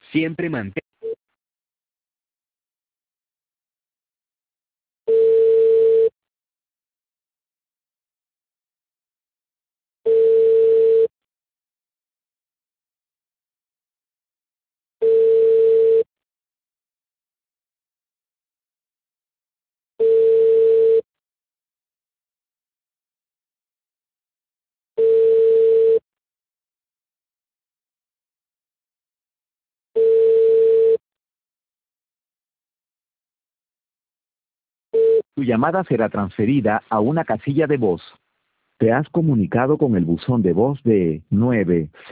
Siempre mantén. Tu llamada será transferida a una casilla de voz. Te has comunicado con el buzón de voz de 9.